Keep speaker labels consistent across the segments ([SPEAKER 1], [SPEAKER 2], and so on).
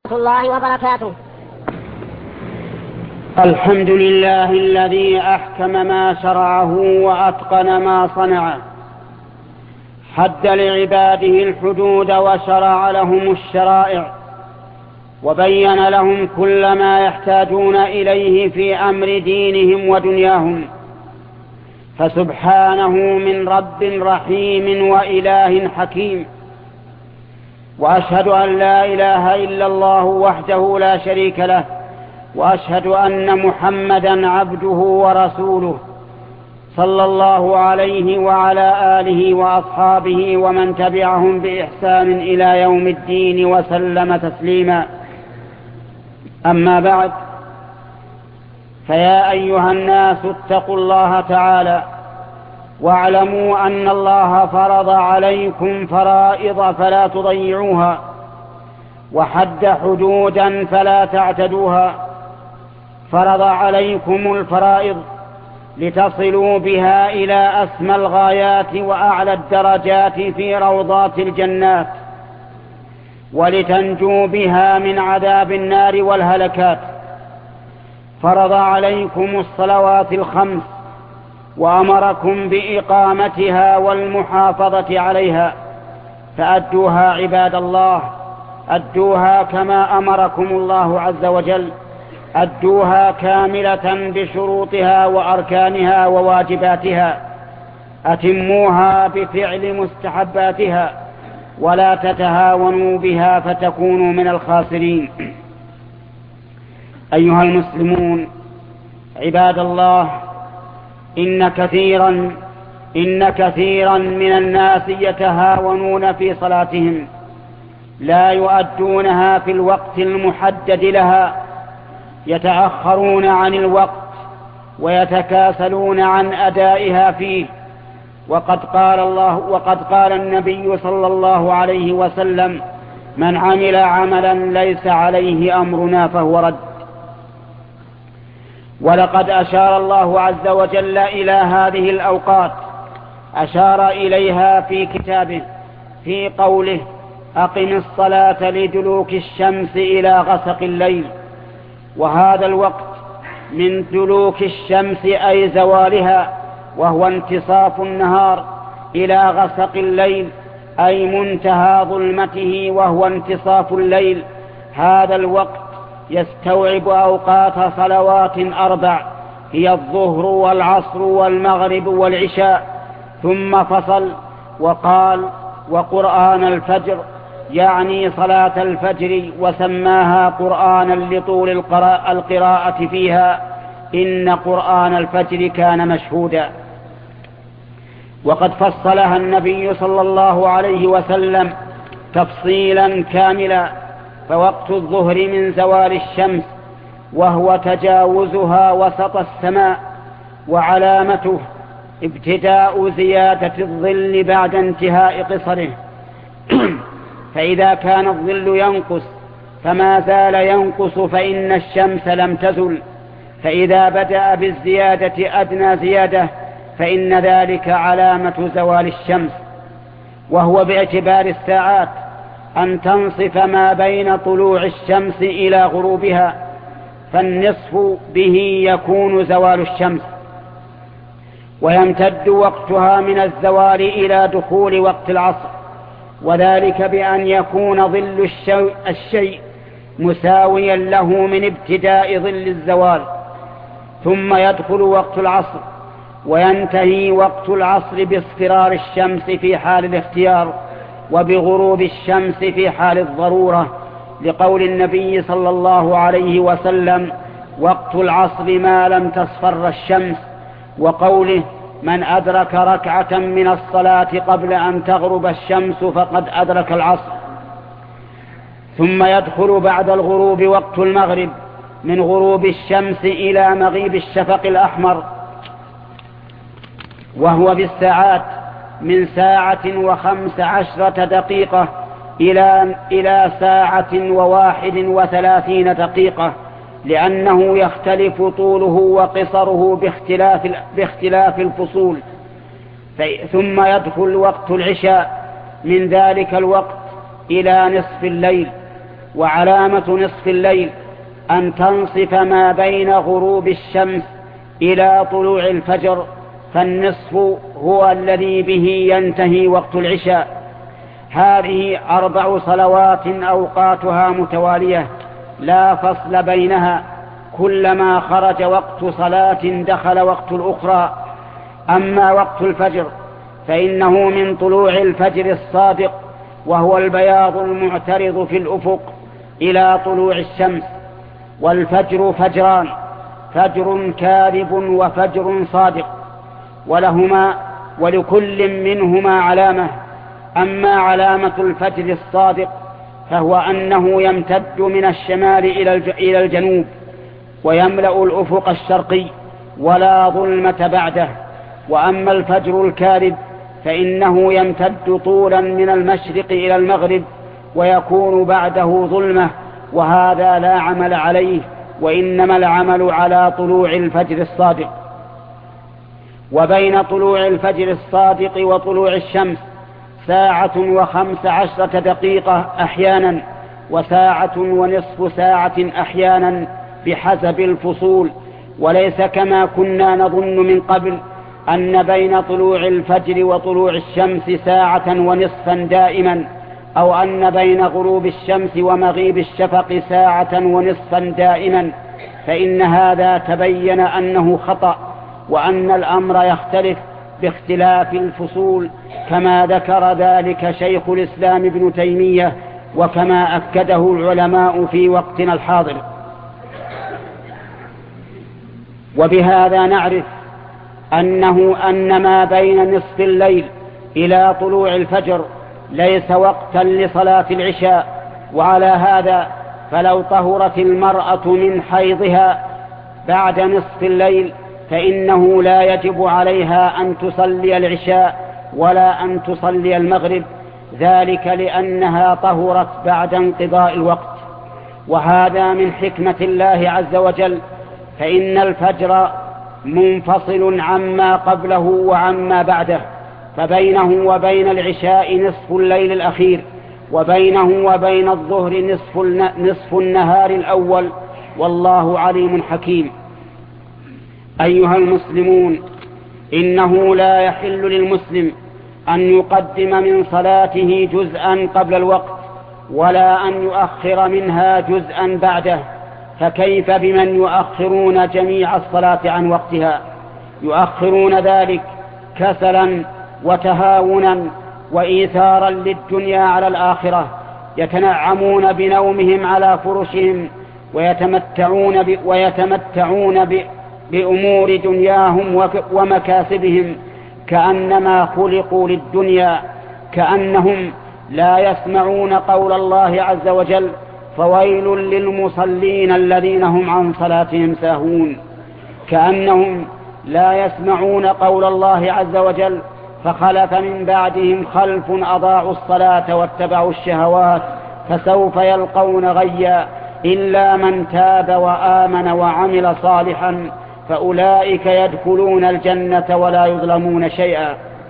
[SPEAKER 1] الله وبركاته.
[SPEAKER 2] الحمد لله الذي أحكم ما شرعه وأتقن ما صنعه، حد لعباده الحدود وشرع لهم الشرائع، وبين لهم كل ما يحتاجون إليه في أمر دينهم ودنياهم، فسبحانه من رب رحيم وإله حكيم. وأشهد أن لا إله إلا الله وحده لا شريك له، وأشهد أن محمدا عبده ورسوله صلى الله عليه وعلى آله وأصحابه ومن تبعهم بإحسان إلى يوم الدين وسلم تسليما. أما بعد، فيا أيها الناس اتقوا الله تعالى، واعلموا أن الله فرض عليكم فرائض فلا تضيعوها، وحد حدودا فلا تعتدوها. فرض عليكم الفرائض لتصلوا بها إلى أسمى الغايات وأعلى الدرجات في روضات الجنات، ولتنجوا بها من عذاب النار والهلكات. فرض عليكم الصلوات الخمس، وأمركم بإقامتها والمحافظة عليها، فأدوها عباد الله، أدوها كما أمركم الله عز وجل، أدوها كاملة بشروطها وأركانها وواجباتها، أتموها بفعل مستحباتها، ولا تتهاونوا بها فتكونوا من الخاسرين. أيها المسلمون عباد الله، إن كثيرا من الناس يتهاونون في صلاتهم، لا يؤدونها في الوقت المحدد لها، يتأخرون عن الوقت ويتكاسلون عن أدائها فيه. وقد قال النبي صلى الله عليه وسلم: من عمل عملا ليس عليه أمرنا فهو رد. ولقد أشار الله عز وجل إلى هذه الأوقات، أشار إليها في كتابه في قوله: أقم الصلاة لدلوك الشمس إلى غسق الليل. وهذا الوقت من دلوك الشمس أي زوالها، وهو انتصاف النهار، إلى غسق الليل أي منتهى ظلمته وهو انتصاف الليل. هذا الوقت يستوعب أوقات صلوات 4، هي الظهر والعصر والمغرب والعشاء. ثم فصل وقال: وقرآن الفجر، يعني صلاة الفجر، وسماها قرآنا لطول القراءة فيها، إن قرآن الفجر كان مشهودا. وقد فصلها النبي صلى الله عليه وسلم تفصيلا كاملا. فوقت الظهر من زوال الشمس، وهو تجاوزها وسط السماء، وعلامته ابتداء زيادة الظل بعد انتهاء قصره. فإذا كان الظل ينقص فما زال ينقص فإن الشمس لم تزل، فإذا بدأ بالزيادة أدنى زيادة فإن ذلك علامة زوال الشمس. وهو باعتبار الساعات أن تنصف ما بين طلوع الشمس إلى غروبها، فالنصف به يكون زوال الشمس، ويمتد وقتها من الزوال إلى دخول وقت العصر، وذلك بأن يكون ظل الشيء مساويا له من ابتداء ظل الزوال. ثم يدخل وقت العصر، وينتهي وقت العصر باصفرار الشمس في حال الاختيار، وبغروب الشمس في حال الضرورة، لقول النبي صلى الله عليه وسلم: وقت العصر ما لم تصفر الشمس، وقوله: من أدرك ركعة من الصلاة قبل أن تغرب الشمس فقد أدرك العصر. ثم يدخل بعد الغروب وقت المغرب، من غروب الشمس إلى مغيب الشفق الأحمر، وهو بالساعات من 1:15 دقيقة إلى 1:31 دقيقة، لأنه يختلف طوله وقصره باختلاف الفصول. ثم يدخل وقت العشاء من ذلك الوقت إلى نصف الليل، وعلامة نصف الليل أن تنصف ما بين غروب الشمس إلى طلوع الفجر، فالنصف هو الذي به ينتهي وقت العشاء. هذه 4 صلوات أوقاتها متوالية لا فصل بينها، كلما خرج وقت صلاة دخل وقت الأخرى. أما وقت الفجر فإنه من طلوع الفجر الصادق، وهو البياض المعترض في الأفق، إلى طلوع الشمس. والفجر فجران: فجر كاذب وفجر صادق، ولكل منهما علامة. أما علامة الفجر الصادق فهو أنه يمتد من الشمال إلى الجنوب، ويملأ الأفق الشرقي ولا ظلمة بعده. وأما الفجر الكاذب فإنه يمتد طولا من المشرق إلى المغرب، ويكون بعده ظلمة، وهذا لا عمل عليه، وإنما العمل على طلوع الفجر الصادق. وبين طلوع الفجر الصادق وطلوع الشمس 1:15 دقيقة أحيانا، و1:30 ساعة أحيانا، بحسب الفصول. وليس كما كنا نظن من قبل أن بين طلوع الفجر وطلوع الشمس 1:30 دائما، أو أن بين غروب الشمس ومغيب الشفق 1:30 دائما، فإن هذا تبين أنه خطأ، وأن الأمر يختلف باختلاف الفصول، كما ذكر ذلك شيخ الإسلام ابن تيمية، وكما أكده العلماء في وقتنا الحاضر. وبهذا نعرف أن ما بين نصف الليل إلى طلوع الفجر ليس وقتا لصلاة العشاء. وعلى هذا فلو طهرت المرأة من حيضها بعد نصف الليل فإنه لا يجب عليها أن تصلي العشاء ولا أن تصلي المغرب، ذلك لأنها طهرت بعد انقضاء الوقت. وهذا من حكمة الله عز وجل، فإن الفجر منفصل عما قبله وعما بعده، فبينه وبين العشاء نصف الليل الأخير، وبينه وبين الظهر نصف النهار الأول، والله عليم حكيم. أيها المسلمون، إنه لا يحل للمسلم أن يقدم من صلاته جزءا قبل الوقت، ولا أن يؤخر منها جزءا بعده، فكيف بمن يؤخرون جميع الصلاة عن وقتها؟ يؤخرون ذلك كسلا وتهاونا وإيثارا للدنيا على الآخرة، يتنعمون بنومهم على فرشهم، ويتمتعون بأمور دنياهم ومكاسبهم، كأنما خلقوا للدنيا، كأنهم لا يسمعون قول الله عز وجل: فويل للمصلين الذين هم عن صلاتهم ساهون. كأنهم لا يسمعون قول الله عز وجل: فخلف من بعدهم خلف أضاعوا الصلاة واتبعوا الشهوات فسوف يلقون غيا إلا من تاب وآمن وعمل صالحا فأولئك يدخلون الجنة ولا يظلمون شيئا.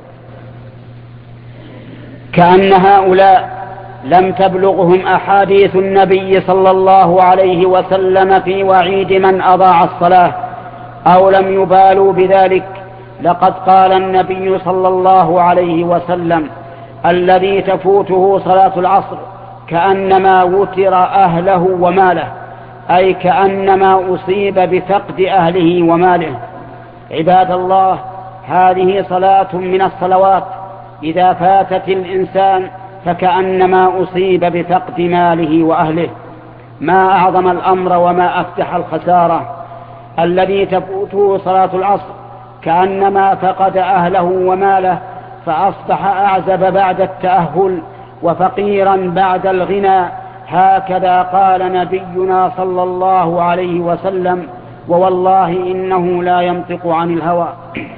[SPEAKER 2] كأن هؤلاء لم تبلغهم أحاديث النبي صلى الله عليه وسلم في وعيد من أضاع الصلاة، أو لم يبالوا بذلك. لقد قال النبي صلى الله عليه وسلم: الذي تفوته صلاة العصر كأنما وتر أهله وماله، أي كأنما أصيب بفقد أهله وماله. عباد الله، هذه صلاة من الصلوات إذا فاتت الإنسان فكأنما أصيب بفقد ماله وأهله. ما أعظم الأمر وما أفتح الخسارة. الذي تفوته صلاة العصر كأنما فقد أهله وماله، فأصبح أعزب بعد التأهل وفقيرا بعد الغنى. هكذا قال نبينا صلى الله عليه وسلم: ووالله إنه لا ينطق عن الهوى.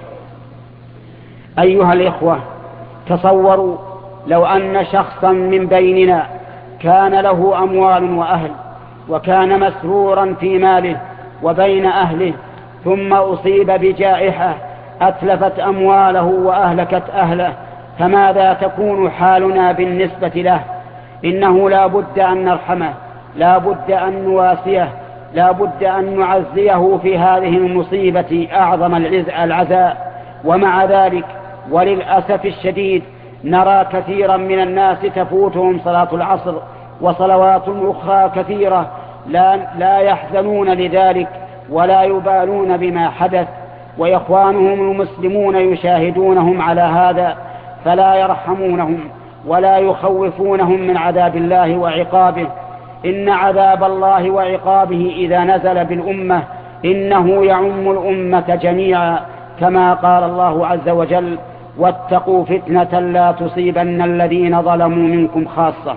[SPEAKER 2] أيها الإخوة، تصوروا لو أن شخصا من بيننا كان له أموال وأهل، وكان مسرورا في ماله وبين أهله، ثم أصيب بجائحة أتلفت أمواله وأهلكت أهله، فماذا تكون حالنا بالنسبة له؟ إنه لا بد أن نرحمه لا بد أن نواسيه، لا بد أن نعزيه في هذه المصيبة أعظم العزاء. ومع ذلك وللأسف الشديد نرى كثيرا من الناس تفوتهم صلاة العصر وصلوات أخرى كثيرة لا يحزنون لذلك ولا يبالون بما حدث، وإخوانهم المسلمون يشاهدونهم على هذا فلا يرحمونهم ولا يخوفونهم من عذاب الله وعقابه. إن عذاب الله وعقابه إذا نزل بالأمة إنه يعم الأمة جميعا، كما قال الله عز وجل: واتقوا فتنة لا تصيبن الذين ظلموا منكم خاصة.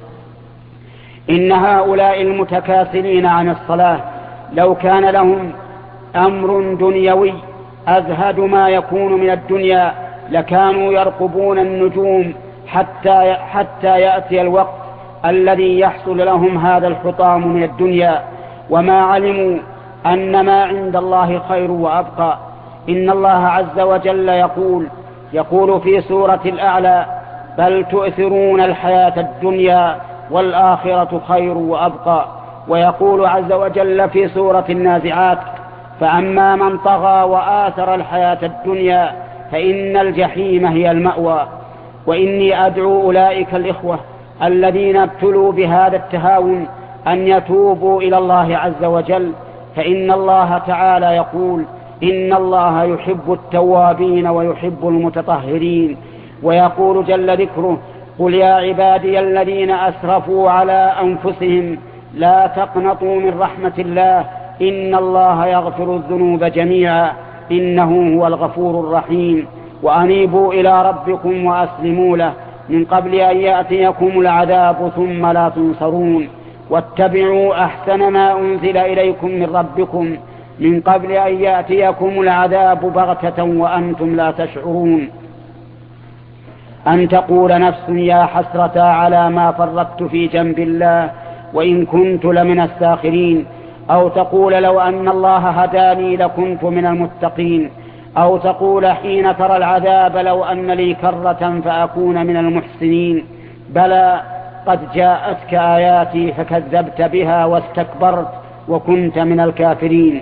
[SPEAKER 2] إن هؤلاء المتكاسلين عن الصلاة لو كان لهم أمر دنيوي أزهد ما يكون من الدنيا لكانوا يرقبون النجوم حتى يأتي الوقت الذي يحصل لهم هذا الحطام من الدنيا، وما علموا أن ما عند الله خير وأبقى. إن الله عز وجل يقول في سورة الأعلى: بل تؤثرون الحياة الدنيا والآخرة خير وأبقى. ويقول عز وجل في سورة النازعات: فأما من طغى وآثر الحياة الدنيا فإن الجحيم هي المأوى. وإني أدعو أولئك الإخوة الذين ابتلوا بهذا التهاون أن يتوبوا إلى الله عز وجل، فإن الله تعالى يقول: إن الله يحب التوابين ويحب المتطهرين. ويقول جل ذكره: قل يا عبادي الذين أسرفوا على أنفسهم لا تقنطوا من رحمة الله إن الله يغفر الذنوب جميعا إنه هو الغفور الرحيم. وأنيبوا إلى ربكم وأسلموا له من قبل أن يأتيكم العذاب ثم لا تنصرون. واتبعوا أحسن ما أنزل إليكم من ربكم من قبل أن يأتيكم العذاب بغتة وأنتم لا تشعرون. أن تقول نفس يا حسرة على ما فرطت في جنب الله وإن كنت لمن الساخرين، أو تقول لو أن الله هداني لكنت من المتقين، أو تقول حين ترى العذاب لو أن لي كرة فأكون من المحسنين. بلى قد جاءتك آياتي فكذبت بها واستكبرت وكنت من الكافرين.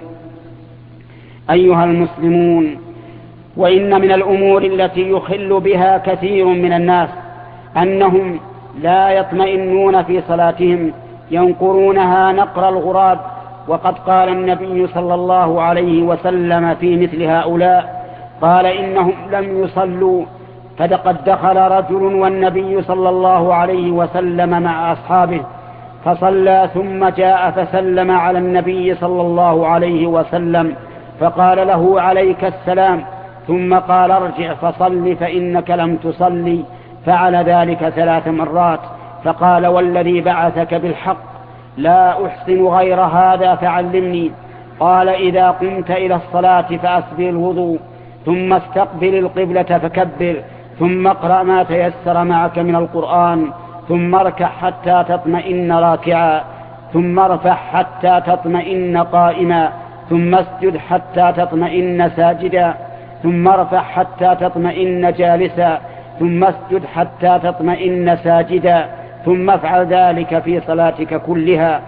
[SPEAKER 2] أيها المسلمون، وإن من الأمور التي يخل بها كثير من الناس أنهم لا يطمئنون في صلاتهم، ينقرونها نقر الغراب. وقد قال النبي صلى الله عليه وسلم في مثل هؤلاء قال: إنهم لم يصلوا. فقد دخل رجل والنبي صلى الله عليه وسلم مع أصحابه فصلى، ثم جاء فسلم على النبي صلى الله عليه وسلم فقال له: عليك السلام. ثم قال: ارجع فصل فإنك لم تصلي. فعل ذلك 3 مرات. فقال: والذي بعثك بالحق لا أحسن غير هذا فعلمني. قال: إذا قمت إلى الصلاة فأسبغ الوضوء، ثم استقبل القبلة فكبر، ثم اقرأ ما تيسر معك من القرآن، ثم اركع حتى تطمئن راكعا، ثم ارفع حتى تطمئن قائما، ثم اسجد حتى تطمئن ساجدا، ثم ارفع حتى تطمئن جالسا، ثم اسجد حتى تطمئن ساجدا، ثم افعل ذلك في صلاتك كلها.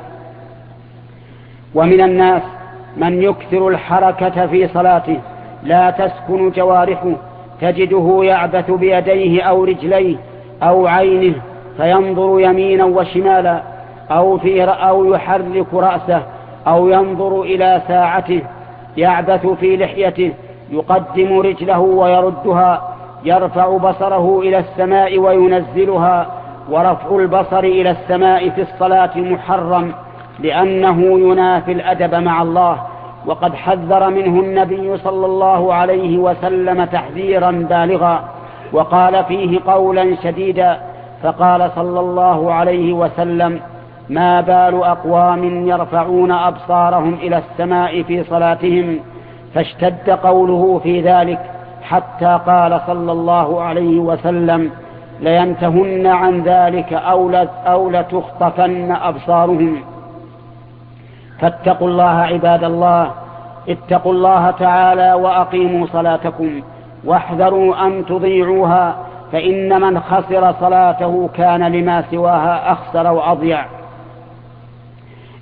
[SPEAKER 2] ومن الناس من يكثر الحركة في صلاته لا تسكن جوارحه، تجده يعبث بيديه أو رجليه أو عينه، فينظر يمينا وشمالا أو يحرك رأسه أو ينظر إلى ساعته، يعبث في لحيته، يقدم رجله ويردها، يرفع بصره إلى السماء وينزلها. ورفع البصر إلى السماء في الصلاة محرم لأنه ينافي الأدب مع الله، وقد حذر منه النبي صلى الله عليه وسلم تحذيرا بالغا، وقال فيه قولا شديدا. فقال صلى الله عليه وسلم: ما بال أقوام يرفعون أبصارهم إلى السماء في صلاتهم؟ فاشتد قوله في ذلك حتى قال صلى الله عليه وسلم: لينتهن عن ذلك أو لتخطفن أبصارهم. فاتقوا الله عباد الله، اتقوا الله تعالى وأقيموا صلاتكم، واحذروا أن تضيعوها، فإن من خسر صلاته كان لما سواها أخسر وأضيع.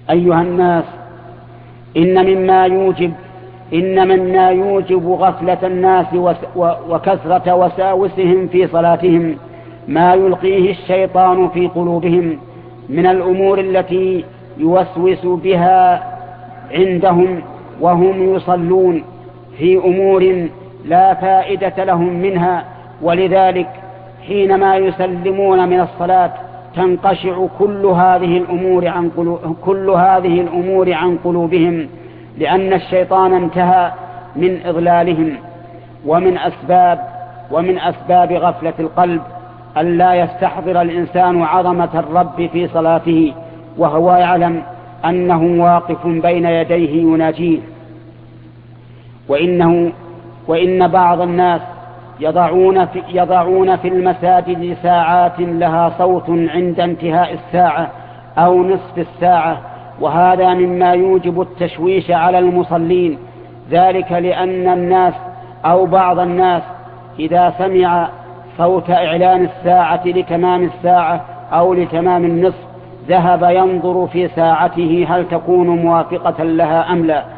[SPEAKER 2] أيها الناس، إن مما يوجب غفلة الناس وكثرة وساوسهم في صلاتهم ما يلقيه الشيطان في قلوبهم من الأمور التي يوسوس بها عندهم وهم يصلون في أمور لا فائدة لهم منها. ولذلك حينما يسلمون من الصلاة تنقشع كل هذه الأمور عن قلوبهم، لأن الشيطان انتهى من إضلالهم. ومن أسباب غفلة القلب أن لا يستحضر الإنسان عظمة الرب في صلاته وهو يعلم أنه واقف بين يديه يناجيه. وإن بعض الناس يضعون في المساجد ساعات لها صوت عند انتهاء الساعة أو نصف الساعة، وهذا مما يوجب التشويش على المصلين، ذلك لأن الناس أو بعض الناس إذا سمع صوت إعلان الساعة لتمام الساعة أو لتمام النصف ذهب ينظر في ساعته هل تكون موافقة لها أم لا.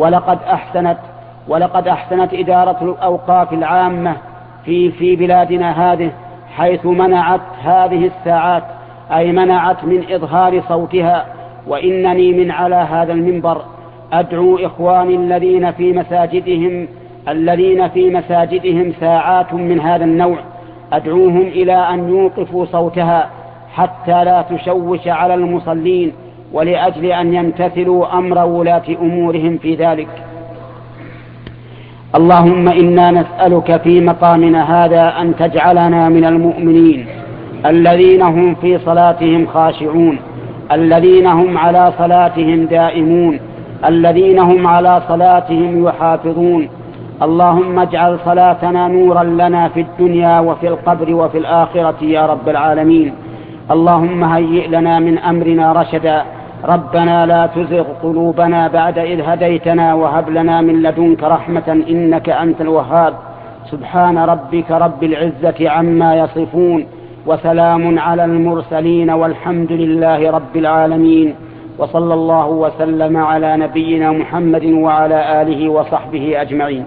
[SPEAKER 2] ولقد أحسنت إدارة الأوقاف العامة في بلادنا هذه، حيث منعت هذه الساعات، أي منعت من إظهار صوتها. وإنني من على هذا المنبر أدعو إخواني الذين في مساجدهم ساعات من هذا النوع، أدعوهم إلى أن يوقفوا صوتها حتى لا تشوش على المصلين، ولأجل أن يمتثلوا أمر ولاة أمورهم في ذلك. اللهم إنا نسألك في مقامنا هذا أن تجعلنا من المؤمنين الذين هم في صلاتهم خاشعون، الذين هم على صلاتهم دائمون، الذين هم على صلاتهم يحافظون. اللهم اجعل صلاتنا نورا لنا في الدنيا وفي القبر وفي الآخرة يا رب العالمين. اللهم هيئ لنا من أمرنا رشدا. ربنا لا تزغ قلوبنا بعد إذ هديتنا وهب لنا من لدنك رحمة إنك أنت الوهاب. سبحان ربك رب العزة عما يصفون، وسلام على المرسلين، والحمد لله رب العالمين. وصلى الله وسلم على نبينا محمد وعلى آله وصحبه أجمعين.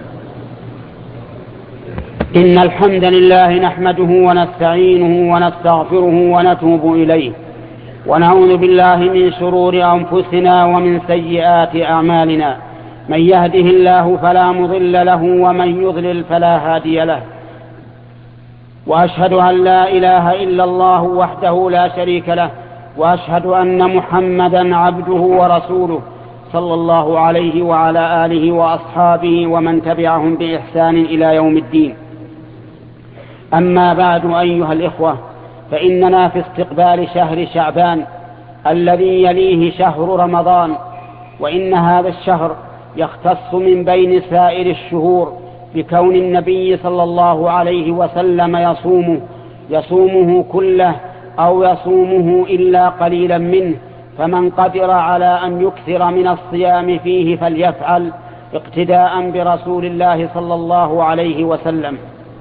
[SPEAKER 2] إن الحمد لله نحمده ونستعينه ونستغفره ونتوب إليه، ونعوذ بالله من شرور أنفسنا ومن سيئات أعمالنا. من يهده الله فلا مضل له ومن يضلل فلا هادي له. وأشهد أن لا إله إلا الله وحده لا شريك له، وأشهد أن محمدا عبده ورسوله صلى الله عليه وعلى آله وأصحابه ومن تبعهم بإحسان إلى يوم الدين. أما بعد أيها الإخوة، فإننا في استقبال شهر شعبان الذي يليه شهر رمضان، وإن هذا الشهر يختص من بين سائر الشهور بكون النبي صلى الله عليه وسلم يصومه كله أو يصومه إلا قليلا منه، فمن قدر على أن يكثر من الصيام فيه فليفعل اقتداء برسول الله صلى الله عليه وسلم.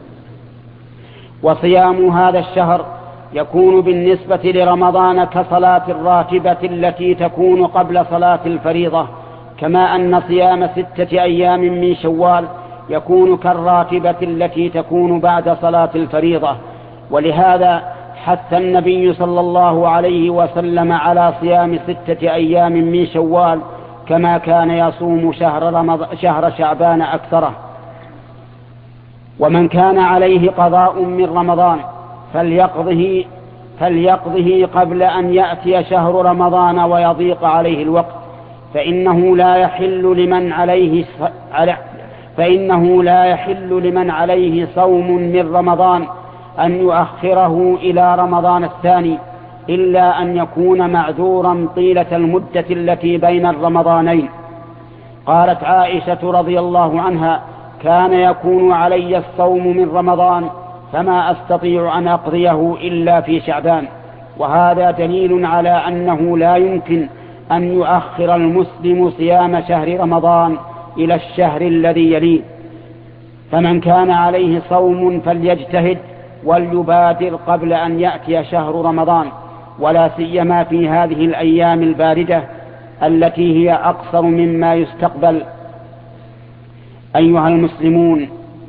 [SPEAKER 2] وصيام هذا الشهر يكون بالنسبة لرمضان كصلاة الراتبة التي تكون قبل صلاة الفريضة، كما أن صيام 6 أيام من شوال يكون كالراتبة التي تكون بعد صلاة الفريضة. ولهذا حث النبي صلى الله عليه وسلم على صيام 6 أيام من شوال، كما كان يصوم شهر شعبان أكثره. ومن كان عليه قضاء من رمضان فليقضه قبل أن يأتي شهر رمضان ويضيق عليه الوقت، فإنه لا يحل لمن عليه صوم من رمضان أن يؤخره إلى رمضان الثاني، إلا أن يكون معذورا طيلة المدة التي بين الرمضانين. قالت عائشة رضي الله عنها: كان يكون علي الصوم من رمضان فما أستطيع أن أقضيه إلا في شعبان. وهذا دليل على أنه لا يمكن أن يؤخر المسلم صيام شهر رمضان إلى الشهر الذي يليه. فمن كان عليه صوم فليجتهد وليبادر قبل أن يأتي شهر رمضان، ولا سيما في هذه الأيام الباردة التي هي أقصر مما يستقبل. أيها المسلمون،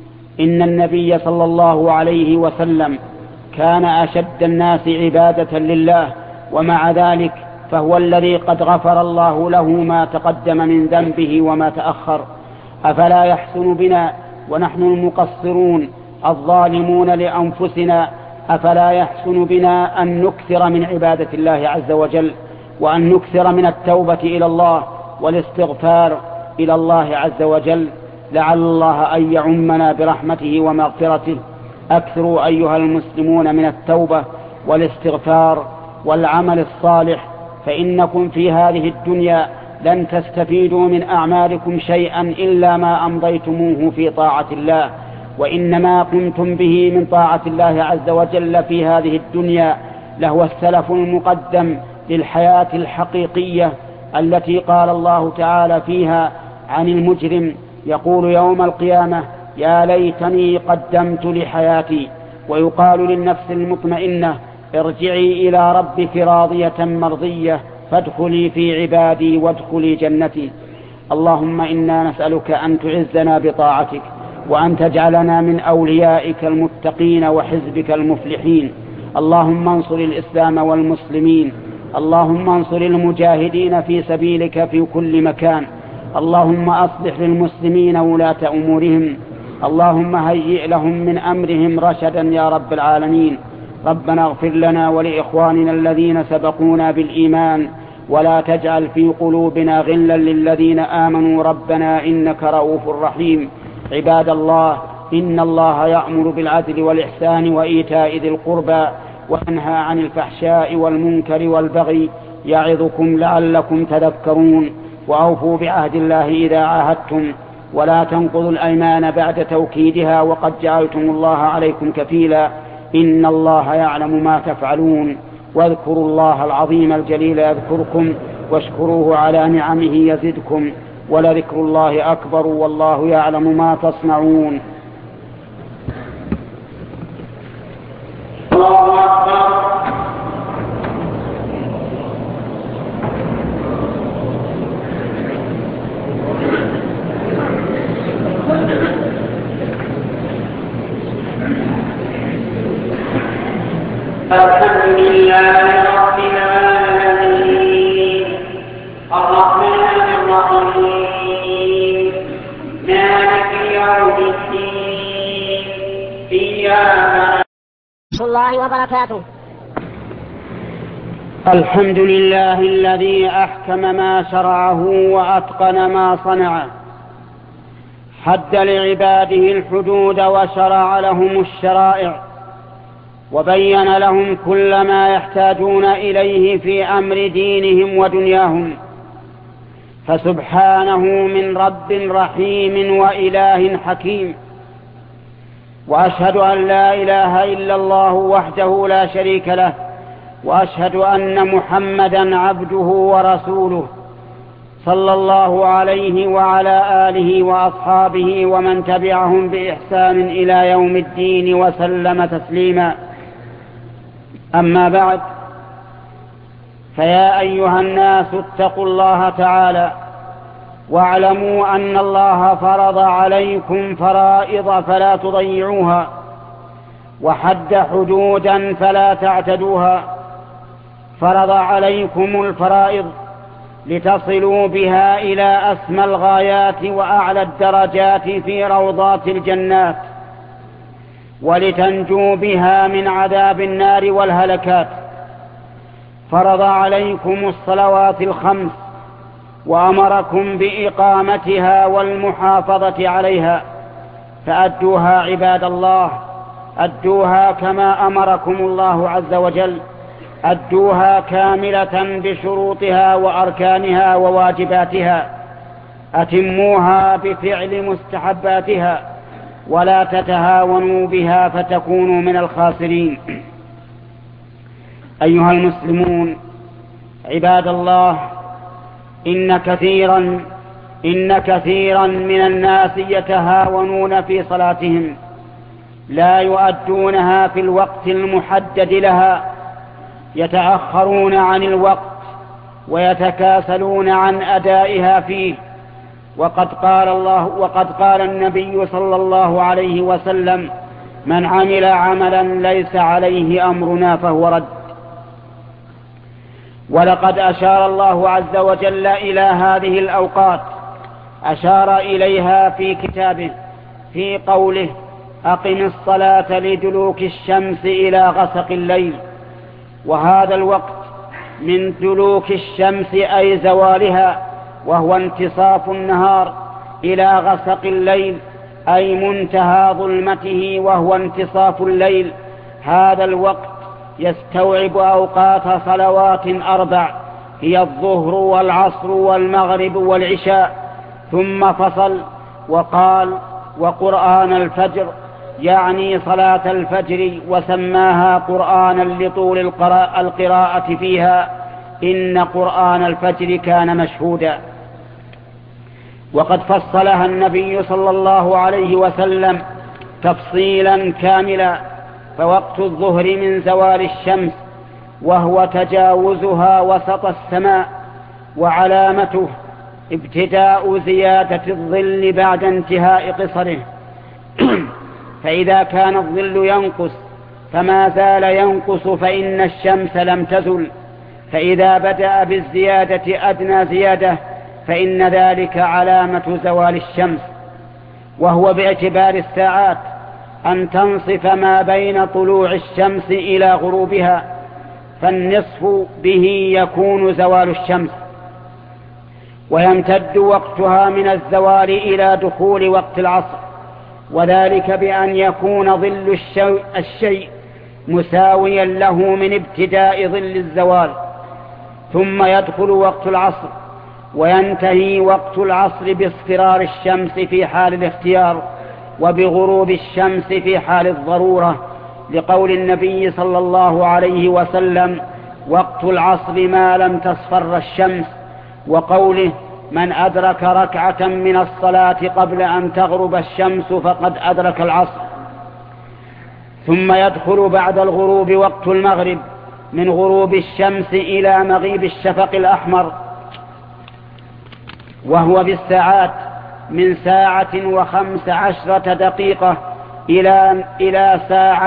[SPEAKER 2] إن النبي صلى الله عليه وسلم كان أشد الناس عبادة لله، ومع ذلك فهو الذي قد غفر الله له ما تقدم من ذنبه وما تأخر. أفلا يحسن بنا ونحن المقصرون الظالمون لأنفسنا، أفلا يحسن بنا أن نكثر من عبادة الله عز وجل، وأن نكثر من التوبة إلى الله والاستغفار إلى الله عز وجل، لعل الله أن يعمنا برحمته ومغفرته. أكثروا أيها المسلمون من التوبة والاستغفار والعمل الصالح، فإنكم في هذه الدنيا لن تستفيدوا من أعمالكم شيئا إلا ما أمضيتموه في طاعة الله، وإنما قمتم به من طاعة الله عز وجل في هذه الدنيا لهو السلف المقدم للحياة الحقيقية التي قال الله تعالى فيها عن المجرم: يقول يوم القيامة يا ليتني قدمت لحياتي. ويقال للنفس المطمئنة: ارجعي إلى ربك راضية مرضية فادخلي في عبادي وادخلي جنتي. اللهم إنا نسألك أن تعزنا بطاعتك، وأن تجعلنا من أوليائك المتقين وحزبك المفلحين. اللهم انصر الإسلام والمسلمين، اللهم انصر المجاهدين في سبيلك في كل مكان. اللهم أصلح للمسلمين ولاة أمورهم، اللهم هيئ لهم من أمرهم رشدا يا رب العالمين. ربنا اغفر لنا ولإخواننا الذين سبقونا بالإيمان، ولا تجعل في قلوبنا غلا للذين آمنوا ربنا إنك رؤوف رحيم. عباد الله، إن الله يأمر بالعدل والإحسان وإيتاء ذي القربى وينهى عن الفحشاء والمنكر والبغي، يعظكم لعلكم تذكرون. وأوفوا بعهد الله إذا عاهدتم، ولا تنقضوا الأيمان بعد توكيدها وقد جعلتم الله عليكم كفيلا، إن الله يعلم ما تفعلون. واذكروا الله العظيم الجليل يذكركم، واشكروه على نعمه يزدكم، ولذكر الله أكبر والله يعلم ما تصنعون. الله أكبر. الحمد لله رب العالمين، الرحمن الرحيم، مالك يوم الدين، إياك
[SPEAKER 1] الله وبركاته.
[SPEAKER 2] الحمد لله الذي أحكم ما شرعه وأتقن ما صنعه، حد لعباده الحدود وشرع لهم الشرائع، وبين لهم كل ما يحتاجون إليه في أمر دينهم ودنياهم، فسبحانه من رب رحيم وإله حكيم. وأشهد أن لا إله إلا الله وحده لا شريك له، وأشهد أن محمدا عبده ورسوله صلى الله عليه وعلى آله وأصحابه ومن تبعهم بإحسان إلى يوم الدين وسلم تسليما. أما بعد، فيا أيها الناس اتقوا الله تعالى، واعلموا أن الله فرض عليكم فرائض فلا تضيعوها، وحد حدودا فلا تعتدوها. فرض عليكم الفرائض لتصلوا بها إلى أسمى الغايات وأعلى الدرجات في روضات الجنات، ولتنجوا بها من عذاب النار والهلكات. فرض عليكم الصلوات الخمس، وأمركم بإقامتها والمحافظة عليها، فأدوها عباد الله، أدوها كما أمركم الله عز وجل، أدوها كاملة بشروطها وأركانها وواجباتها، أتموها بفعل مستحباتها، ولا تتهاونوا بها فتكونوا من الخاسرين. أيها المسلمون عباد الله، إن كثيرا من الناس يتهاونون في صلاتهم، لا يؤدونها في الوقت المحدد لها، يتأخرون عن الوقت ويتكاسلون عن أدائها فيه. وقد قال النبي صلى الله عليه وسلم: من عمل عملا ليس عليه أمرنا فهو رد. ولقد أشار الله عز وجل إلى هذه الأوقات، أشار إليها في كتابه في قوله: أقم الصلاة لدلوك الشمس إلى غسق الليل. وهذا الوقت من دلوك الشمس أي زوالها، وهو انتصاف النهار، إلى غسق الليل أي منتهى ظلمته وهو انتصاف الليل. هذا الوقت يستوعب أوقات صلوات 4 هي الظهر والعصر والمغرب والعشاء، ثم فصل وقال: وقرآن الفجر، يعني صلاة الفجر، وسماها قرآنا لطول القراءة فيها، إن قرآن الفجر كان مشهودا. وقد فصلها النبي صلى الله عليه وسلم تفصيلا كاملا. فوقت الظهر من زوال الشمس، وهو تجاوزها وسط السماء، وعلامته ابتداء زيادة الظل بعد انتهاء قصره. فإذا كان الظل ينقص فما زال ينقص فإن الشمس لم تزل، فإذا بدأ بالزيادة أدنى زيادة فإن ذلك علامة زوال الشمس. وهو باعتبار الساعات أن تنصف ما بين طلوع الشمس إلى غروبها، فالنصف به يكون زوال الشمس. ويمتد وقتها من الزوال إلى دخول وقت العصر، وذلك بأن يكون ظل الشيء مساويا له من ابتداء ظل الزوال، ثم يدخل وقت العصر، وينتهي وقت العصر باصفرار الشمس في حال الاختيار، وبغروب الشمس في حال الضرورة، لقول النبي صلى الله عليه وسلم: وقت العصر ما لم تصفر الشمس، وقوله: من أدرك ركعة من الصلاة قبل أن تغرب الشمس فقد أدرك العصر. ثم يدخل بعد الغروب وقت المغرب من غروب الشمس إلى مغيب الشفق الأحمر، وهو بالساعات من 1:15 دقيقة إلى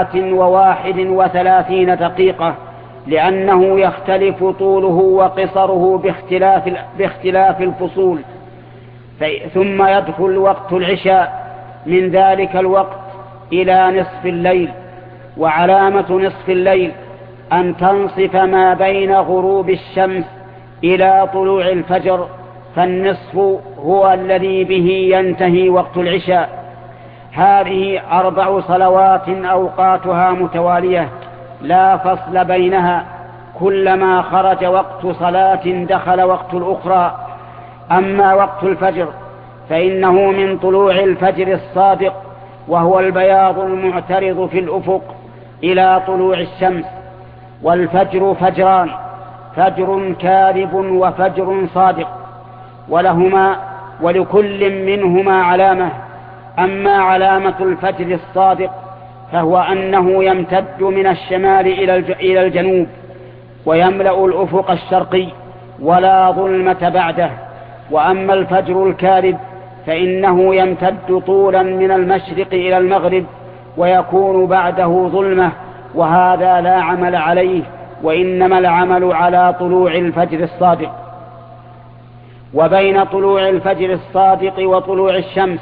[SPEAKER 2] 1:31 دقيقة، لأنه يختلف طوله وقصره باختلاف الفصول. ثم يدخل وقت العشاء من ذلك الوقت إلى نصف الليل. وعلامة نصف الليل أن تنصف ما بين غروب الشمس إلى طلوع الفجر، فالنصف هو الذي به ينتهي وقت العشاء. هذه 4 صلوات أوقاتها متوالية لا فصل بينها، كلما خرج وقت صلاة دخل وقت الأخرى. أما وقت الفجر فإنه من طلوع الفجر الصادق، وهو البياض المعترض في الأفق، إلى طلوع الشمس. والفجر فجران: فجر كاذب وفجر صادق، ولكل منهما علامة. أما علامة الفجر الصادق فهو أنه يمتد من الشمال إلى الجنوب، ويملأ الأفق الشرقي ولا ظلمة بعده. وأما الفجر الكاذب فإنه يمتد طولا من المشرق إلى المغرب، ويكون بعده ظلمة، وهذا لا عمل عليه، وإنما العمل على طلوع الفجر الصادق. وبين طلوع الفجر الصادق وطلوع الشمس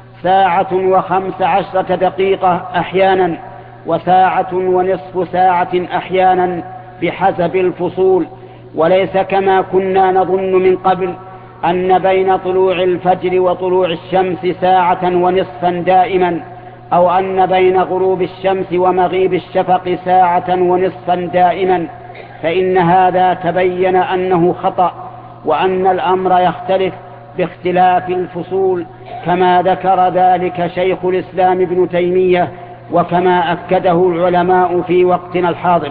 [SPEAKER 2] 1:15 دقيقة أحيانا، و1:30 ساعة أحيانا، بحسب الفصول. وليس كما كنا نظن من قبل أن بين طلوع الفجر وطلوع الشمس 1:30 دائما، أو أن بين غروب الشمس ومغيب الشفق 1:30 دائما، فإن هذا تبين أنه خطأ، وأن الأمر يختلف باختلاف الفصول، كما ذكر ذلك شيخ الإسلام ابن تيمية، وكما أكده العلماء في وقتنا الحاضر.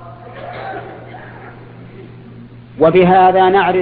[SPEAKER 2] وبهذا نعرف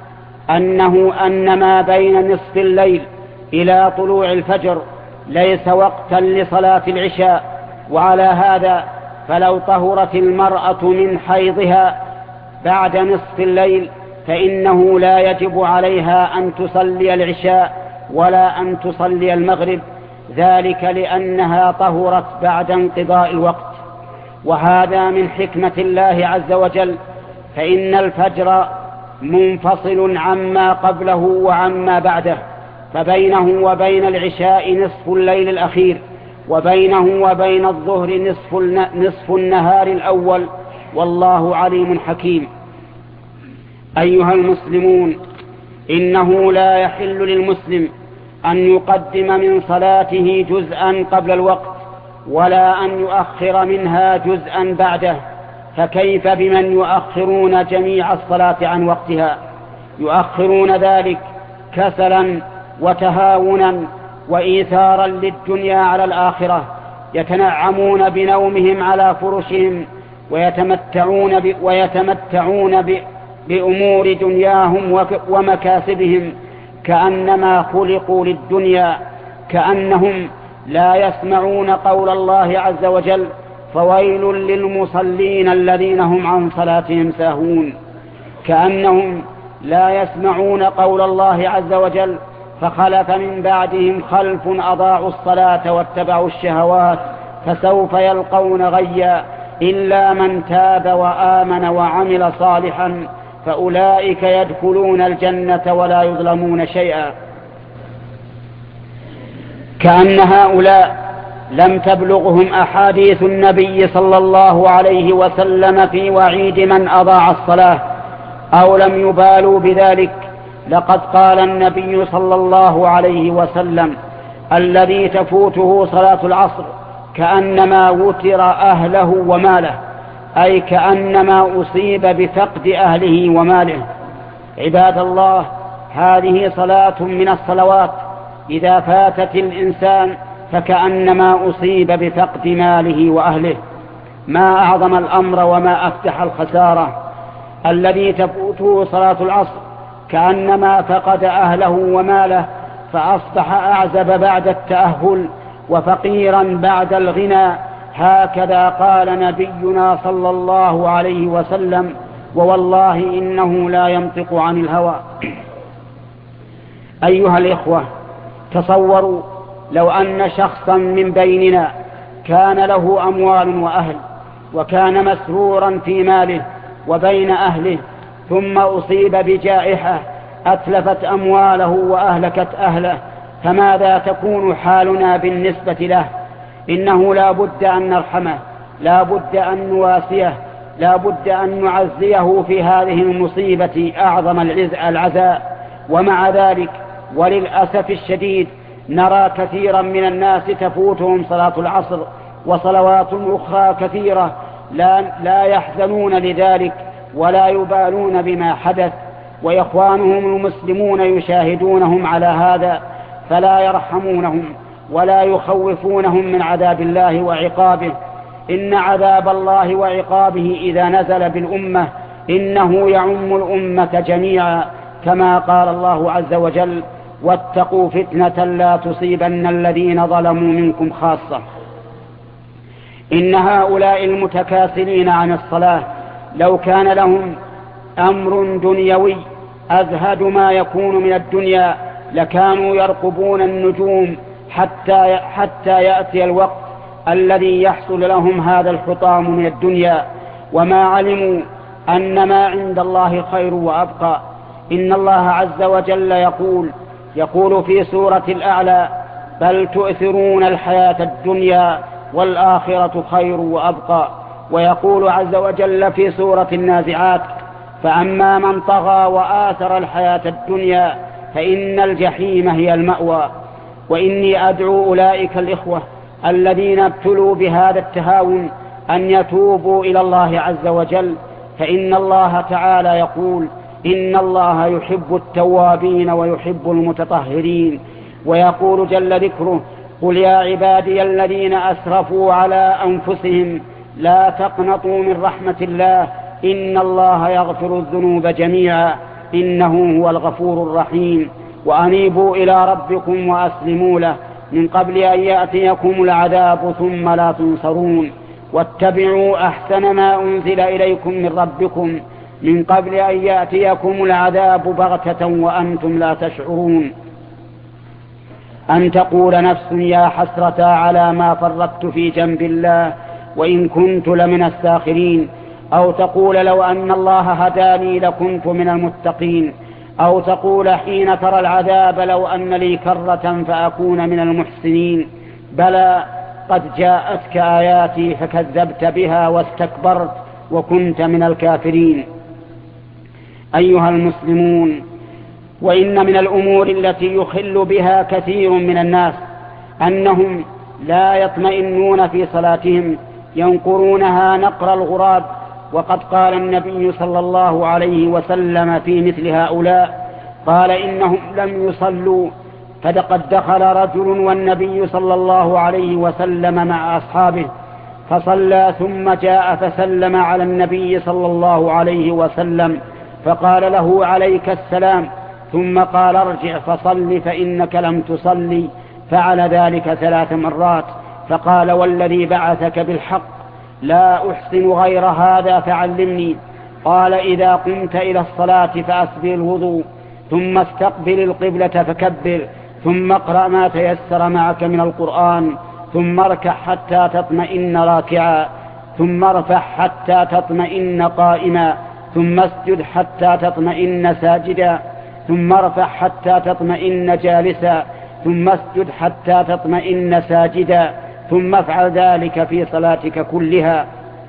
[SPEAKER 2] أن ما بين نصف الليل إلى طلوع الفجر ليس وقتا لصلاة العشاء، وعلى هذا فلو طهرت المرأة من حيضها بعد نصف الليل فإنه لا يجب عليها أن تصلي العشاء ولا أن تصلي المغرب، ذلك لأنها طهرت بعد انقضاء الوقت. وهذا من حكمة الله عز وجل، فإن الفجر منفصل عما قبله وعما بعده، فبينه وبين العشاء نصف الليل الأخير، وبينه وبين الظهر نصف النهار الأول، والله عليم حكيم. أيها المسلمون، إنه لا يحل للمسلم أن يقدم من صلاته جزءا قبل الوقت ولا أن يؤخر منها جزءا بعده، فكيف بمن يؤخرون جميع الصلاة عن وقتها؟ يؤخرون ذلك كسلا وتهاونا وإيثارا للدنيا على الآخرة، يتنعمون بنومهم على فرشهم ويتمتعون بأمور دنياهم ومكاسبهم كأنما خلقوا للدنيا، كأنهم لا يسمعون قول الله عز وجل: فويل للمصلين الذين هم عن صلاتهم ساهون. كأنهم لا يسمعون قول الله عز وجل: فخلف من بعدهم خلف أضاعوا الصلاة واتبعوا الشهوات فسوف يلقون غيا إلا من تاب وآمن وعمل صالحا فأولئك يدخلون الجنة ولا يظلمون شيئا. كأن هؤلاء لم تبلغهم أحاديث النبي صلى الله عليه وسلم في وعيد من أضاع الصلاة أو لم يبالوا بذلك. لقد قال النبي صلى الله عليه وسلم: الذي تفوته صلاة العصر كأنما وتر أهله وماله، أي كأنما أصيب بفقد أهله وماله. عباد الله، هذه صلاة من الصلوات إذا فاتت الإنسان فكأنما أصيب بفقد ماله وأهله. ما أعظم الأمر وما أفتح الخسارة. الذي تفوته صلاة العصر كأنما فقد أهله وماله، فأصبح أعزب بعد التأهل وفقيرا بعد الغنى. هكذا قال نبينا صلى الله عليه وسلم: ووالله إنه لا ينطق عن الهوى. أيها الإخوة، تصوروا لو أن شخصا من بيننا كان له أموال وأهل وكان مسرورا في ماله وبين أهله، ثم أصيب بجائحة أتلفت أمواله وأهلكت أهله، فماذا تكون حالنا بالنسبة له؟ إنه لا بد أن نرحمه، لا بد أن نواسيه، لا بد أن نعزيه في هذه المصيبة أعظم العزاء. ومع ذلك وللأسف الشديد نرى كثيرا من الناس تفوتهم صلاة العصر وصلوات أخرى كثيرة لا يحزنون لذلك ولا يبالون بما حدث، وإخوانهم المسلمون يشاهدونهم على هذا فلا يرحمونهم ولا يخوفونهم من عذاب الله وعقابه. إن عذاب الله وعقابه إذا نزل بالأمة إنه يعم الأمة جميعا، كما قال الله عز وجل: واتقوا فتنة لا تصيبن الذين ظلموا منكم خاصة. إن هؤلاء المتكاسلين عن الصلاة لو كان لهم أمر دنيوي أزهد ما يكون من الدنيا لكانوا يرقبون النجوم حتى يأتي الوقت الذي يحصل لهم هذا الحطام من الدنيا، وما علموا أن ما عند الله خير وأبقى. إن الله عز وجل يقول في سورة الأعلى: بل تؤثرون الحياة الدنيا والآخرة خير وأبقى. ويقول عز وجل في سورة النازعات: فأما من طغى وآثر الحياة الدنيا فإن الجحيم هي المأوى. وإني أدعو أولئك الإخوة الذين ابتلوا بهذا التهاون أن يتوبوا إلى الله عز وجل، فإن الله تعالى يقول: إن الله يحب التوابين ويحب المتطهرين. ويقول جل ذكره: قل يا عبادي الذين أسرفوا على أنفسهم لا تقنطوا من رحمة الله إن الله يغفر الذنوب جميعا إنه هو الغفور الرحيم. وأنيبوا إلى ربكم وأسلموا له من قبل أن يأتيكم العذاب ثم لا تنصرون. واتبعوا أحسن ما أنزل إليكم من ربكم من قبل أن يأتيكم العذاب بغتة وأنتم لا تشعرون. أن تقول نفس يا حسرة على ما فرطت في جنب الله وإن كنت لمن الساخرين، أو تقول لو أن الله هداني لكنت من المتقين، أو تقول حين ترى العذاب لو أن لي كرة فأكون من المحسنين. بلى قد جاءتك آياتي فكذبت بها واستكبرت وكنت من الكافرين. أيها المسلمون، وإن من الأمور التي يخل بها كثير من الناس أنهم لا يطمئنون في صلاتهم، ينقرونها نقر الغراب. وقد قال النبي صلى الله عليه وسلم في مثل هؤلاء، قال إنهم لم يصلوا فقد دخل رجل والنبي صلى الله عليه وسلم مع أصحابه فصلى ثم جاء فسلم على النبي صلى الله عليه وسلم فقال له عليك السلام، ثم قال ارجع فصل فإنك لم تصلي، فعل ذلك 3 مرات. فقال والذي بعثك بالحق لا أحسن غير هذا فعلمني. قال إذا قمت إلى الصلاة فأسبغ الوضوء، ثم استقبل القبلة فكبر، ثم اقرأ ما تيسر معك من القرآن، ثم اركع حتى تطمئن راكعا، ثم ارفع حتى تطمئن قائما، ثم اسجد حتى تطمئن ساجدا، ثم ارفع حتى تطمئن جالسا، ثم اسجد حتى تطمئن ساجدا، ثم افعل ذلك في صلاتك كلها.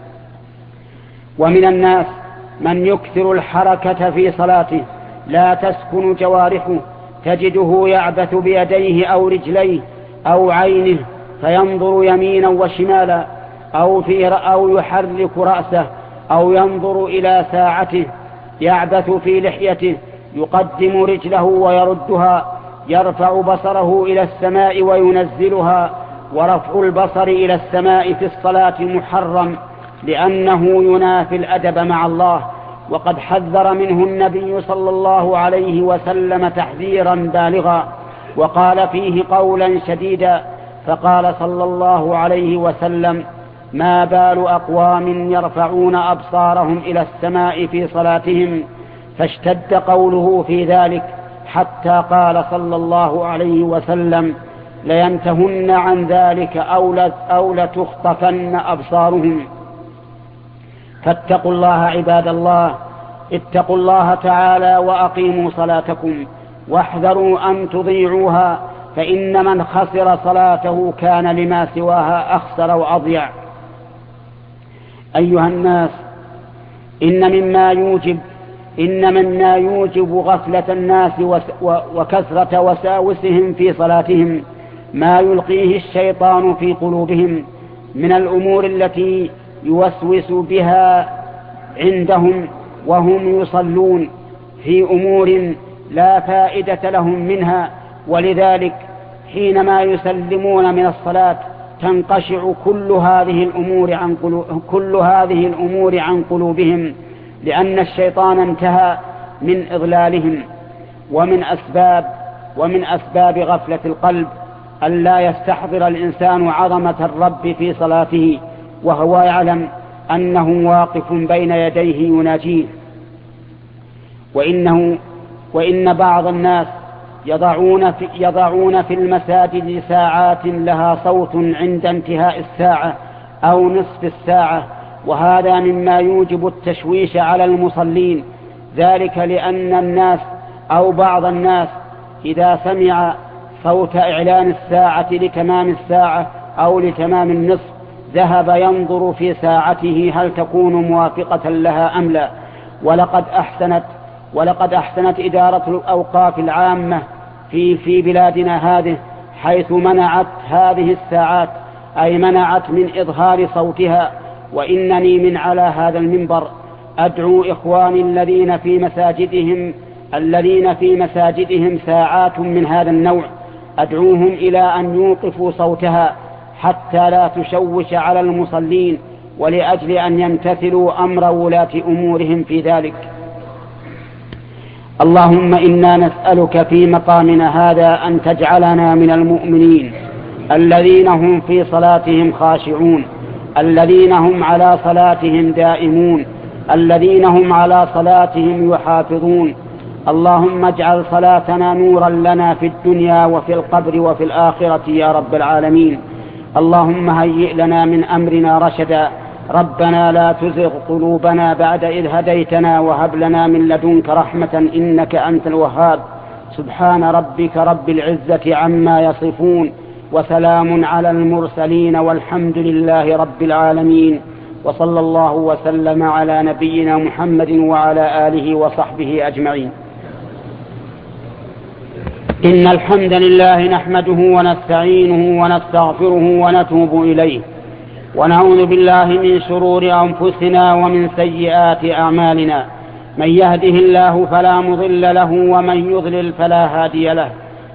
[SPEAKER 2] ومن الناس من يكثر الحركة في صلاته لا تسكن جوارحه، تجده يعبث بيديه أو رجليه أو عينه، فينظر يمينا وشمالا أو يحرك رأسه أو ينظر إلى ساعته، يعبث في لحيته، يقدم رجله ويردها، يرفع بصره إلى السماء وينزلها. ورفع البصر إلى السماء في الصلاة محرم لأنه ينافي الأدب مع الله، وقد حذر منه النبي صلى الله عليه وسلم تحذيرا بالغا وقال فيه قولا شديدا. فقال صلى الله عليه وسلم ما بال أقوام يرفعون أبصارهم إلى السماء في صلاتهم، فاشتد قوله في ذلك حتى قال صلى الله عليه وسلم لينتهن عن ذلك أو لتخطفن أبصارهم. فاتقوا الله عباد الله، اتقوا الله تعالى وأقيموا صلاتكم واحذروا أن تضيعوها، فإن من خسر صلاته كان لما سواها أخسر وأضيع. أيها الناس، إن مما يوجب غفلة الناس وكثرة وساوسهم في صلاتهم ما يلقيه الشيطان في قلوبهم من الأمور التي يوسوس بها عندهم وهم يصلون في أمور لا فائدة لهم منها، ولذلك حينما يسلمون من الصلاة تنقشع كل هذه الأمور عن قلوبهم، لأن الشيطان انتهى من إضلالهم. ومن أسباب غفلة القلب ألا يستحضر الإنسان عظمة الرب في صلاته وهو يعلم أنه واقف بين يديه يناجيه. وإن بعض الناس يضعون في المساجد ساعات لها صوت عند انتهاء الساعة أو نصف الساعة، وهذا مما يوجب التشويش على المصلين، ذلك لأن الناس أو بعض الناس إذا سمع صوت إعلان الساعة لتمام الساعة أو لتمام النصف ذهب ينظر في ساعته هل تكون موافقة لها أم لا. ولقد أحسنت إدارة الأوقاف العامة في بلادنا هذه، حيث منعت هذه الساعات، أي منعت من إظهار صوتها. وإنني من على هذا المنبر أدعو إخواني الذين في مساجدهم ساعات من هذا النوع، أدعوهم إلى أن يوقفوا صوتها حتى لا تشوش على المصلين، ولأجل أن يمتثلوا أمر ولاة أمورهم في ذلك. اللهم إنا نسألك في مقامنا هذا أن تجعلنا من المؤمنين الذين هم في صلاتهم خاشعون، الذين هم على صلاتهم دائمون، الذين هم على صلاتهم يحافظون. اللهم اجعل صلاتنا نورا لنا في الدنيا وفي القبر وفي الآخرة يا رب العالمين. اللهم هيئ لنا من أمرنا رشدا. ربنا لا تزغ قلوبنا بعد إذ هديتنا وهب لنا من لدنك رحمة إنك أنت الوهاب. سبحان ربك رب العزة عما يصفون، وسلام على المرسلين، والحمد لله رب العالمين. وصلى الله وسلم على نبينا محمد وعلى آله وصحبه أجمعين. إن الحمد لله نحمده ونستعينه ونستغفره ونتوب إليه، ونعوذ بالله من شرور أنفسنا ومن سيئات أعمالنا. من يهده الله فلا مضل له ومن يضلل فلا هادي له.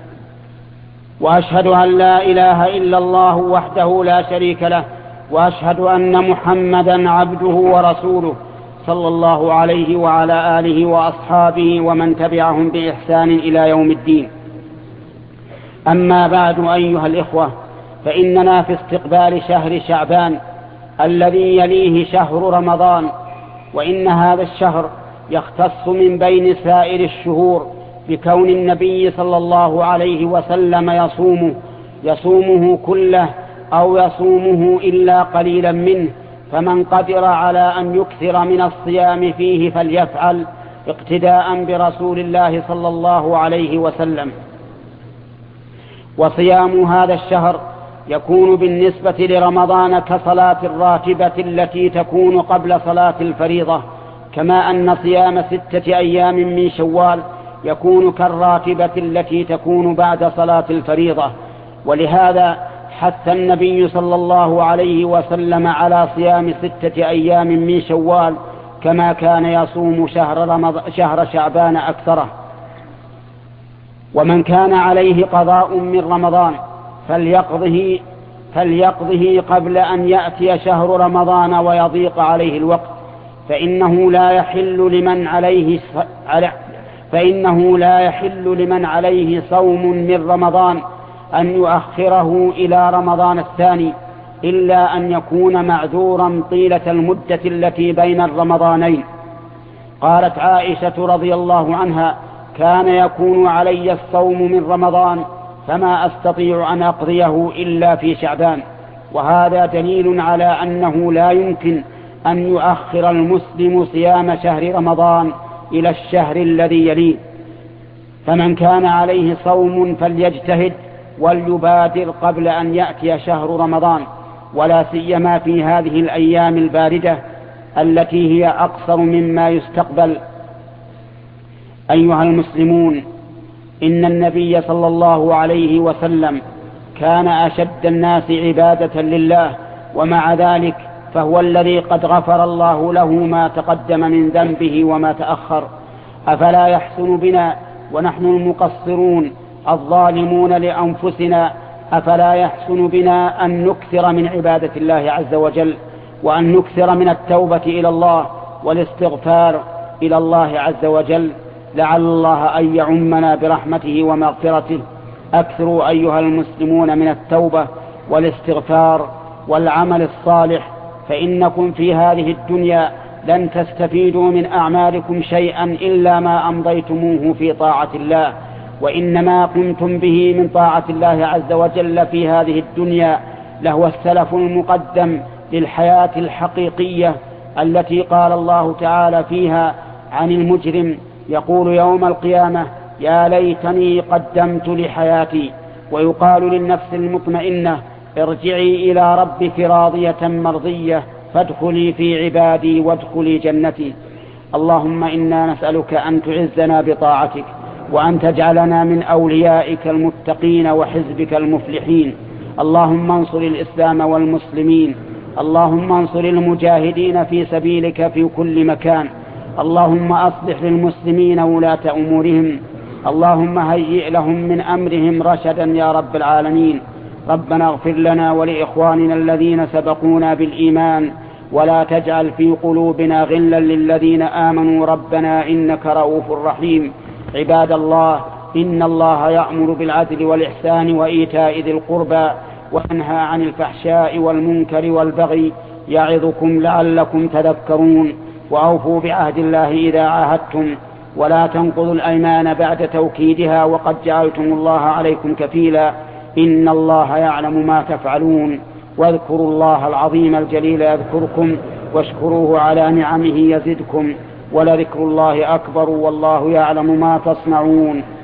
[SPEAKER 2] وأشهد أن لا إله إلا الله وحده لا شريك له، وأشهد أن محمدا عبده ورسوله صلى الله عليه وعلى آله وأصحابه ومن تبعهم بإحسان إلى يوم الدين. أما بعد أيها الإخوة، فإننا في استقبال شهر شعبان الذي يليه شهر رمضان، وإن هذا الشهر يختص من بين سائر الشهور بكون النبي صلى الله عليه وسلم يصومه كله أو يصومه إلا قليلا منه. فمن قدر على أن يكثر من الصيام فيه فليفعل، اقتداء برسول الله صلى الله عليه وسلم. وصيام هذا الشهر يكون بالنسبة لرمضان كصلاة الراتبة التي تكون قبل صلاة الفريضة، كما أن صيام 6 أيام من شوال يكون كالراتبة التي تكون بعد صلاة الفريضة. ولهذا حث النبي صلى الله عليه وسلم على صيام 6 أيام من شوال، كما كان يصوم شهر شعبان أكثره. ومن كان عليه قضاء من رمضان فليقضه قبل أن يأتي شهر رمضان ويضيق عليه الوقت، فإنه لا يحل لمن عليه صوم من رمضان أن يؤخره إلى رمضان الثاني، إلا أن يكون معذورا طيلة المدة التي بين الرمضانين. قالت عائشة رضي الله عنها: كان يكون علي الصوم من رمضان فما أستطيع أن أقضيه إلا في شعبان. وهذا دليل على أنه لا يمكن أن يؤخر المسلم صيام شهر رمضان إلى الشهر الذي يليه. فمن كان عليه صوم فليجتهد وليبادر قبل أن يأتي شهر رمضان، ولا سيما في هذه الأيام الباردة التي هي أقصر مما يستقبل. أيها المسلمون، إن النبي صلى الله عليه وسلم كان أشد الناس عبادة لله، ومع ذلك فهو الذي قد غفر الله له ما تقدم من ذنبه وما تأخر. أفلا يحسن بنا ونحن المقصرون الظالمون لأنفسنا، أفلا يحسن بنا أن نكثر من عبادة الله عز وجل، وأن نكثر من التوبة إلى الله والاستغفار إلى الله عز وجل، لعل الله أن يعمنا برحمته ومغفرته. أكثروا أيها المسلمون من التوبة والاستغفار والعمل الصالح، فإنكم في هذه الدنيا لن تستفيدوا من أعمالكم شيئا إلا ما أمضيتموه في طاعة الله، وإنما قمتم به من طاعة الله عز وجل في هذه الدنيا لهو السلف المقدم للحياة الحقيقية التي قال الله تعالى فيها عن المجرم: يقول يوم القيامة يا ليتني قدمت لحياتي. ويقال للنفس المطمئنة: ارجعي إلى ربك راضية مرضية فادخلي في عبادي وادخلي جنتي. اللهم إنا نسألك أن تعزنا بطاعتك، وأن تجعلنا من أوليائك المتقين وحزبك المفلحين. اللهم انصر الإسلام والمسلمين، اللهم انصر المجاهدين في سبيلك في كل مكان. اللهم أصلح للمسلمين ولاة أمورهم، اللهم هيئ لهم من أمرهم رشدا يا رب العالمين. ربنا اغفر لنا ولإخواننا الذين سبقونا بالإيمان، ولا تجعل في قلوبنا غلا للذين آمنوا ربنا إنك رؤوف رحيم. عباد الله، إن الله يأمر بالعدل والإحسان وإيتاء ذي القربى، وينهى عن الفحشاء والمنكر والبغي، يعظكم لعلكم تذكرون. وأوفوا بعهد الله إذا عاهدتم ولا تنقضوا الأيمان بعد توكيدها وقد جعلتم الله عليكم كفيلا إن الله يعلم ما تفعلون. واذكروا الله العظيم الجليل يذكركم واشكروه على نعمه يزدكم ولذكر الله أكبر والله يعلم ما تصنعون.